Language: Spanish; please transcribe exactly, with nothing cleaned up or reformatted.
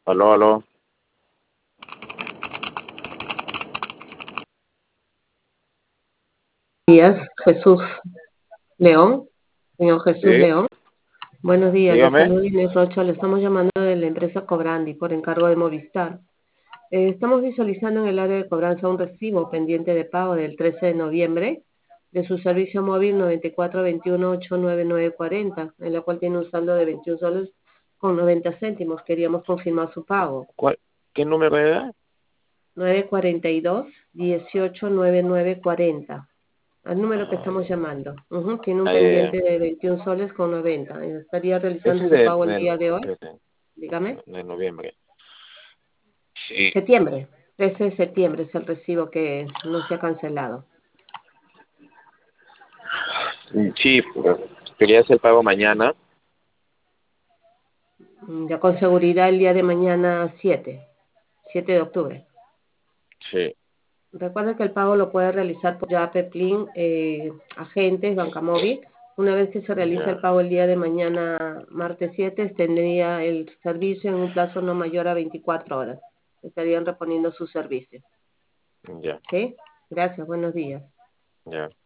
Aló, aló. Días, Jesús León, señor Jesús Sí, León. Buenos días, le dígame. saludo Inés Rocha, le estamos llamando de la empresa Cobrandi por encargo de Movistar. Eh, estamos visualizando en el área de cobranza un recibo pendiente de pago del trece de noviembre de su servicio móvil noventa y cuatro veintiuno ochenta y nueve nueve cuarenta, en la cual tiene un saldo de veintiún soles con noventa céntimos. Queríamos confirmar su pago. ¿Cuál- ¿Qué número era? nueve cuarenta y dos dieciocho noventa y nueve cuarenta. Al número que Ah, estamos ya. llamando. Ujú, tiene un Ah, ya, ya. pendiente de veintiún soles con noventa. Estaría realizando Ese es su de, pago el de, día de hoy. espérate, Dígame. de noviembre. Sí, Septiembre. trece de septiembre es el recibo que no se ha cancelado. sí, pero quería hacer pago mañana. Mm, Ya con seguridad el día de mañana siete, siete de octubre. Sí, Recuerda que el pago lo puede realizar por Yape, Plin, eh, agentes, banca móvil. Una vez que se realice el ya, pago el día de mañana, martes siete, tendría el servicio en un plazo no mayor a veinticuatro horas. Estarían reponiendo su servicio. ya, ¿Sí? Gracias, buenos días. ya.